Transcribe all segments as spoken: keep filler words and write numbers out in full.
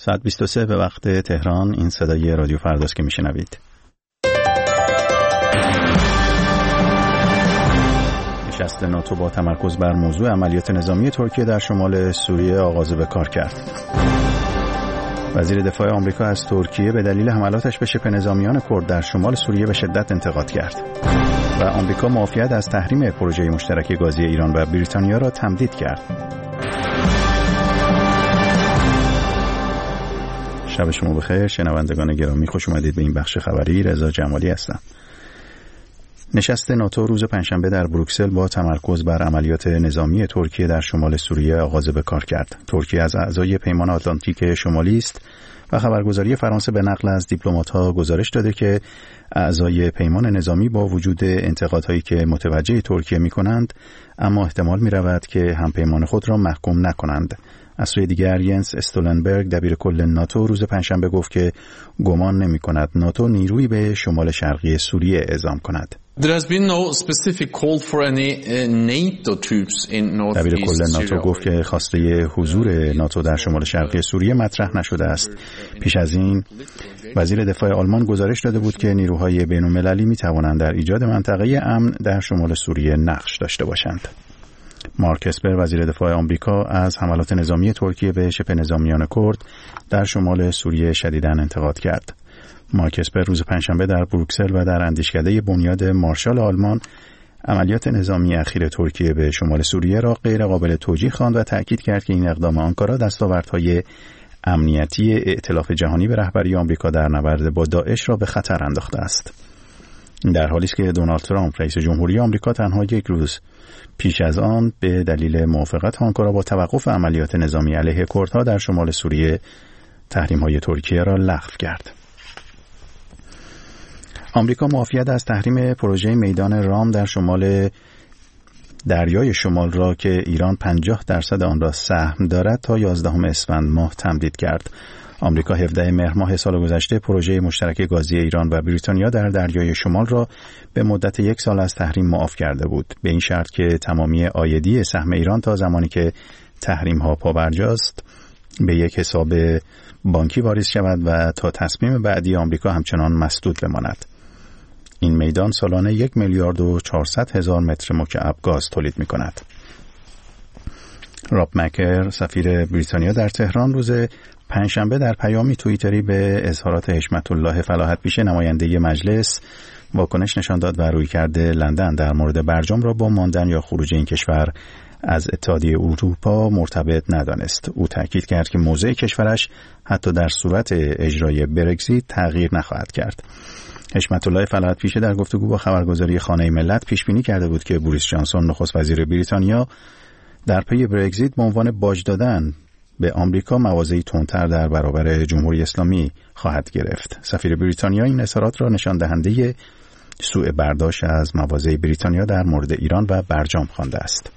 ساعت بیست و سه به وقت تهران. این صدای رادیو فرداست که میشنوید. نشست ناتو با تمرکز بر موضوع عملیات نظامی ترکیه در شمال سوریه آغاز به کار کرد. وزیر دفاع آمریکا از ترکیه به دلیل حملاتش به شبه نظامیان کرد در شمال سوریه به شدت انتقاد کرد و آمریکا معافیت از تحریم پروژه مشترک گازی ایران و بریتانیا را تمدید کرد. شب شما بخیر شنوندگان گرامی، خوش اومدید به این بخش خبری. رضا جمالی هستم. نشست ناتو روز پنجشنبه در بروکسل با تمرکز بر عملیات نظامی ترکیه در شمال سوریه آغاز به کار کرد. ترکیه از اعضای پیمان آتلانتیک شمالی است و خبرگزاری فرانسه به نقل از دیپلمات‌ها گزارش داده که اعضای پیمان نظامی با وجود انتقادهایی که متوجه ترکیه می‌کنند، اما احتمال می‌رود که همپیمان خود را محکوم نکنند. از سوی دیگر ینس استولنبرگ دبیر کل ناتو روز پنجشنبه گفت که گمان نمی‌کند ناتو نیرویی به شمال شرقی سوریه اعزام کند. There has been no specific call for any NATO troops in northeast دبیر کل ناتو گفت که خواسته حضور ناتو در شمال شرقی سوریه مطرح نشده است. پیش از این وزیر دفاع آلمان گزارش داده بود که نیروهای بین‌المللی می‌توانند در ایجاد منطقه امن در شمال سوریه نقش داشته باشند. مارک اسپر وزیر دفاع آمریکا از حملات نظامی ترکیه به شبه نظامیان کرد در شمال سوریه شدیداً انتقاد کرد. مارک اسپر روز پنجشنبه در بروکسل و در اندیشکده بنیاد مارشال آلمان عملیات نظامی اخیر ترکیه به شمال سوریه را غیر قابل توجیه خواند و تأکید کرد که این اقدام آنکارا دستاوردهای امنیتی ائتلاف جهانی به رهبری آمریکا در نبرد با داعش را به خطر انداخته است. در حالی است که دونالد ترامپ رئیس جمهوری آمریکا تنها یک روز پیش از آن به دلیل موافقت آنکارا با توقف عملیات نظامی علیه کردها در شمال سوریه تحریم‌های ترکیه را لغو کرد. آمریکا معافیت از تحریم پروژه میدان رام در شمال دریای شمال را که ایران پنجاه درصد آن را سهم دارد تا یازدهم اسفند ماه تمدید کرد. آمریکا هفدهم مهر ماه سال گذشته پروژه مشترک گازی ایران و بریتانیا در دریای شمال را به مدت یک سال از تحریم معاف کرده بود، به این شرط که تمامی عایدی سهم ایران تا زمانی که تحریم ها پابرجاست به یک حساب بانکی واریز شود و تا تصمیم بعدی آمریکا همچنان مسدود بماند. این میدان سالانه یک میلیارد و چهارصد هزار متر مکعب گاز تولید می کند. راب مکر سفیر بریتانیا در تهران روز پنجشنبه در پیامی توییتری به اظهارات حشمت الله فلاحت پیشه نماینده مجلس واکنش نشان داد و رویکرد لندن در مورد برجام را با ماندن یا خروج این کشور از اتحادیه اروپا مرتبط ندانست. او تاکید کرد که موضع کشورش حتی در صورت اجرای برگزیت تغییر نخواهد کرد. حشمت الله فلاحت پیشه در گفتگو با خبرگزاری خانه ملت پیش بینی کرده بود که بوریس جانسون نخست وزیر بریتانیا در پی برگزیت به عنوان باج دادن به آمریکا موازی تندتر در برابر جمهوری اسلامی خواهد گرفت. سفیر بریتانیا این اظهارات را نشان دهنده سوء برداشت از موازی بریتانیا در مورد ایران و برجام خوانده است.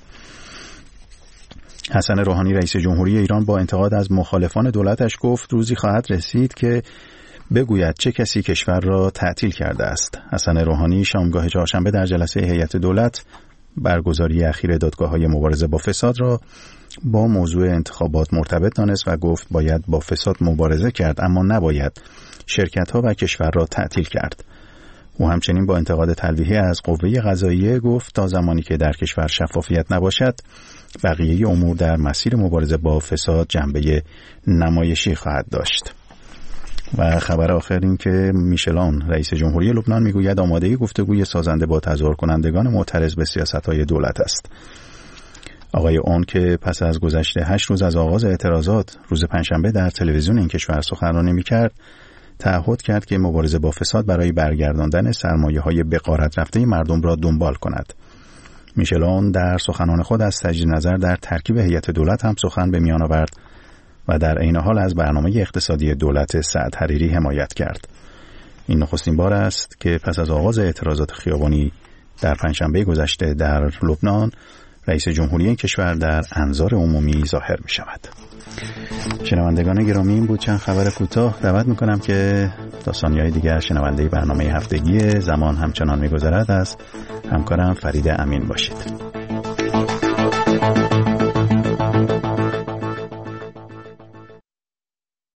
حسن روحانی رئیس جمهوری ایران با انتقاد از مخالفان دولتش گفت روزی خواهد رسید که بگوید چه کسی کشور را تعطیل کرده است. حسن روحانی شامگاه چهارشنبه در جلسه هیئت دولت برگزاری اخیر دادگاه‌های مبارزه با فساد را با موضوع انتخابات مرتبط دانست و گفت باید با فساد مبارزه کرد اما نباید شرکت‌ها و کشور را تعطیل کرد. او همچنین با انتقاد تلویحی از قوه قضاییه گفت تا زمانی که در کشور شفافیت نباشد بقیه امور در مسیر مبارزه با فساد جنبه نمایشی خواهد داشت. و خبر آخر این که میشل عون رئیس جمهوری لبنان میگوید آماده گفتگوی سازنده با تظاهر کنندگان معترض به سیاست‌های دولت است. آقای عون که پس از گذشت هشت روز از آغاز اعتراضات روز پنجشنبه در تلویزیون این کشور سخنرانی میکرد، تعهد کرد که مبارزه با فساد برای برگرداندن سرمایه‌های به غارت رفته مردم را دنبال کند. میشل عون در سخنان خود از تجدید نظر در ترکیب هیئت دولت هم سخن به میان آورد و در عین حال از برنامه اقتصادی دولت سعد حریری حمایت کرد. این نخستین بار است که پس از آغاز اعتراضات خیابانی در پنجشنبه گذشته در لبنان رئیس جمهوری این کشور در انظار عمومی ظاهر می شود. شنوندگان گرامی، این بود چند خبر کوتاه. دعوت می کنم که تا ثانیه‌های دیگر شنونده برنامه هفتگی زمان همچنان می گذرد از همکارم فرید امین باشید.